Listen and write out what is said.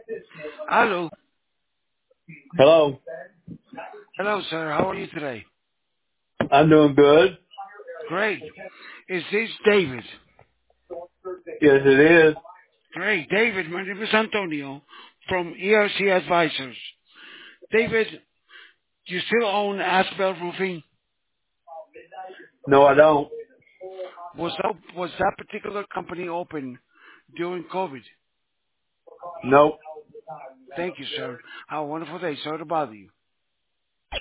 Hello. Hello. Hello, sir. How are you today? I'm doing good. Great. Is this David? Yes, it is. Great. David, my name is Antonio from ERC Advisors. David, you still own Asbel Roofing? No, I don't. Was that particular company open during COVID? Nope. Thank you, sir. Have a wonderful day. Sorry to bother you.